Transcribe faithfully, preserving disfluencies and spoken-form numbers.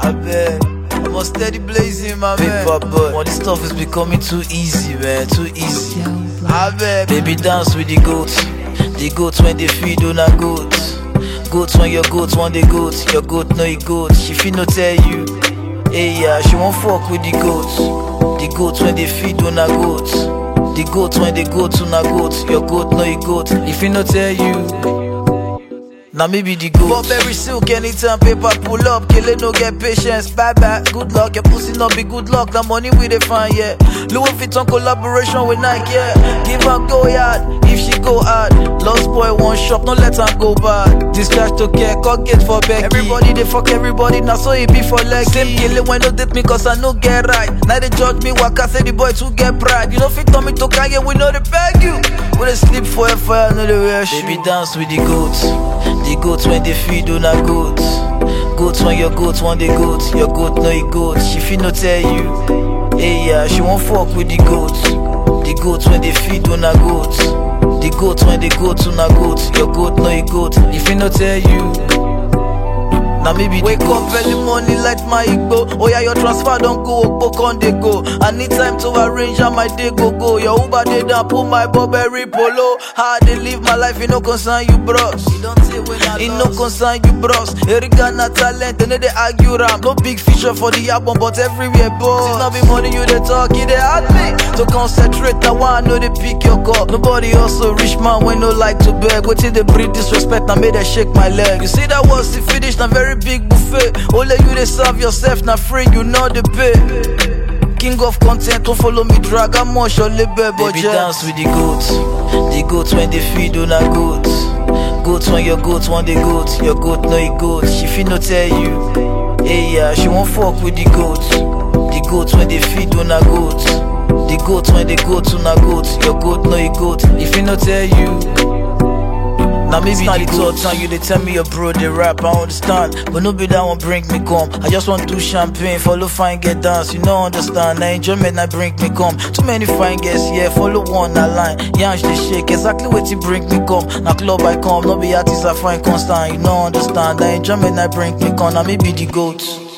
I bet. I'm a steady blazing, my man. Paper boy. All this stuff is becoming too easy, man. Too easy. I bet. Baby, dance with the goats. The goats when they feed on a goat. Goats when your goats want the goats. Your goat know it goats. She fit no tell you. Hey, yeah, she won't fuck with the goats. The goats when they feed on a goat. The goats when they go to na goat. Your goat know it goat. If he no tell you, now maybe the goat. Burberry silk, anytime paper pull up. Kill it, no get patience, bye bye. Good luck, your pussy not be good luck. The money we define, yeah. Louis Vuitton collaboration with Nike, yeah. Give her go yard, if she go hard. Lost boy one shop, no let her go bad. Discharge to care, cock get for Becky. Everybody they fuck everybody, now so it be for leg. Same kill it when no date me cause I no get right. Now they judge me, waka say the boy too get pride. You know fit tell me to Kanye, we know they beg you. We they sleep for a fire, no they wear shoe. Baby dance with the goats. The goats when they feed on a goat. Goats when your goats want the goat. Your goat know it goat. She fit no tell you. Hey yeah, she won't fuck with the goats. The goats when they feed on a goat. The goats when they go to na goat. Your goat know it goat. If he no tell you, now maybe wake up early morning, light my ego. Oh yeah, your transfer don't go, book on they go. I need time to arrange and my day go go. Your Uber they down, pull my Burberry polo. How they live my life, it no concern you bros. It no concern you bros. Erika na talent, and they argue ram. No big feature for the album, but everywhere boss. It's not be money you they talk, it they hard me. To concentrate, now I know they pick your cup. Nobody also rich man when no like to beg. Wait till they breed disrespect, I made them shake my leg. You see that was the finish, now very big buffet. Only you they serve yourself, now free, you know the pay. King of content, don't follow me, drag, I'm more sure label, but baby dance with the goats. The goats when they feed on a goat. Goats when your goats want the goat. Your goat know it goat. She fit no tell you. Hey yeah, she won't fuck with the goats. The goats when they feed on a goat. The goats when they go to na goat. Your goat know it goat. If he no tell you, now maybe not the third time you they tell me your bro they rap, I understand. But no be that one bring me come. I just want to do champagne, follow fine get dance, you know understand. Now enjoyment I bring me come. Too many fine guests, yeah, follow one that line. Yansh they shake, exactly what you bring me come. Now club I come, no be artists I find constant, you know understand. Now enjoyment I bring me come, now maybe the goats.